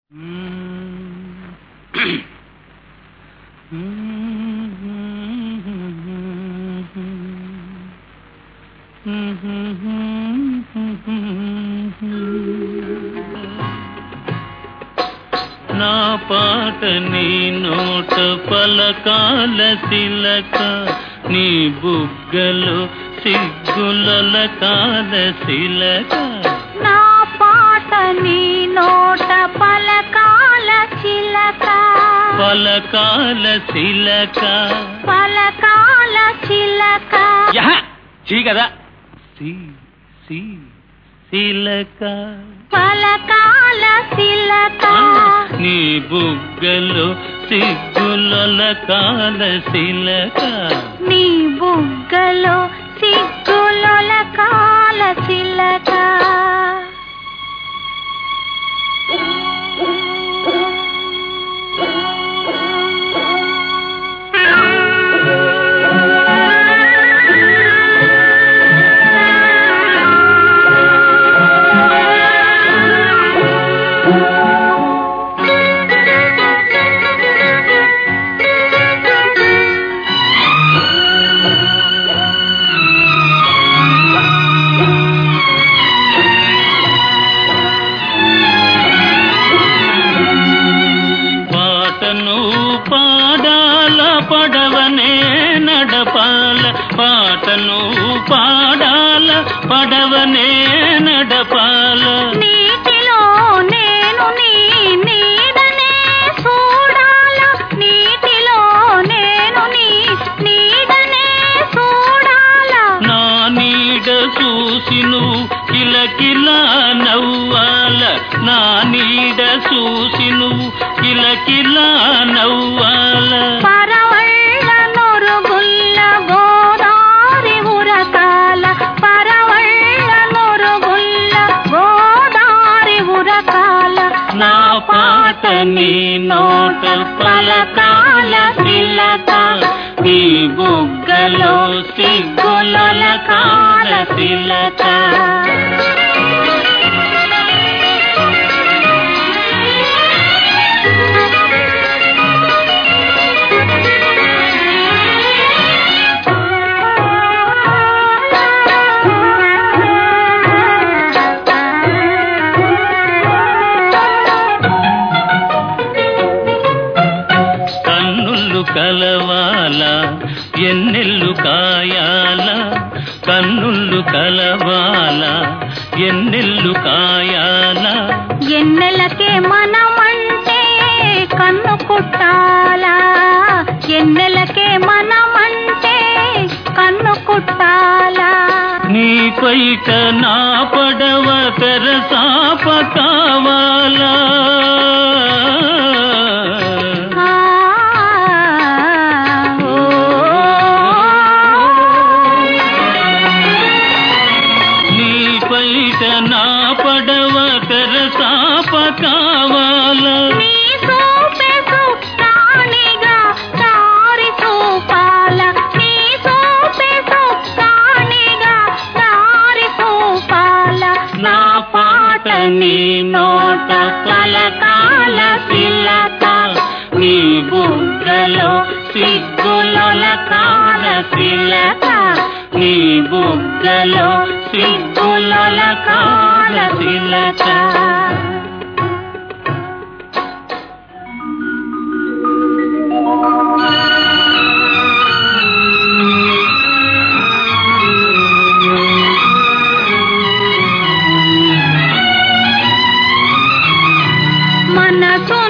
నా పాట నీ నోట పలకాల తిలక, నీ బుగ్గలు సిగ్గులకాల శిలక. నా పాట నీ నోట పలకాల చిలక, పలకాల శిలక, పలకాల చిలక. చీ కదా శిలక, పలకాల శిలక. నీ బుగ్గలు సిగ్గులకాల శిలక, నీ బుగ్గలు సిగ్గులకాల చిలక. పాడాల పడవనే నడపాల, పాటను పాడాల పడవనే నడపాల. నీటిలో నేను నీ నీడనే చూడాల, నీటిలో నేను నీ నీడనే చూడాల. నా నీడ చూసి నువ్వు కిలకిలా నవ్వాల, నా నీడ చూసి నువ్వు కిలకిలా నవ్వాల. పరవళ్ళ నొరుగుల్ల గోదారి ఉరకాల, పరవళ్ళ నొరుగుల్ల గోదారి ఉరకాల. నా పాట నీ నోట పలకాల తిలక, నీ బుగ్గలో సిగ్గులకాల తిలక. కలవాల ఎన్నెల్లు కాయాల, కన్నుళ్ళు కలవాల ఎన్నెల్లు కాయాల. ఎన్నెలకే మనమంటే కన్ను కుట్టాలా, ఎన్నెలకే మనమంటే కన్ను కుట్టాలా. నీ పైట నా పడవ తెరసాప కావాలా, నా పడవ తెరసాప కావాల. నీ సోపె సుప్తానిగా దారి చూపాల, నీ సోపె సుప్తానిగా దారి చూపాల. నా పాట నీ నోట పలకాల తిలక, నీ బుగ్గలో సిగ్గులకాల తిలక, నీ బుగ్గలో సిగ్గులకాల తిలక. మనసు